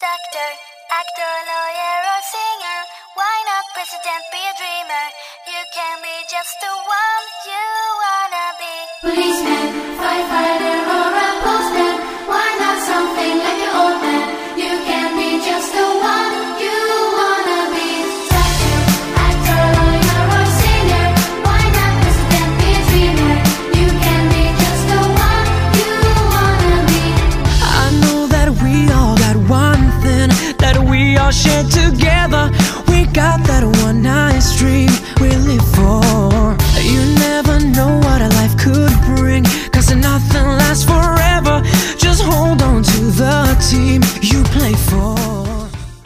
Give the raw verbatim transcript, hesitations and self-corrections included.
Doctor, actor, lawyer, or singer. Why not president, be a dreamer? You can be just the one you wanna be. Policeman, firefighter, or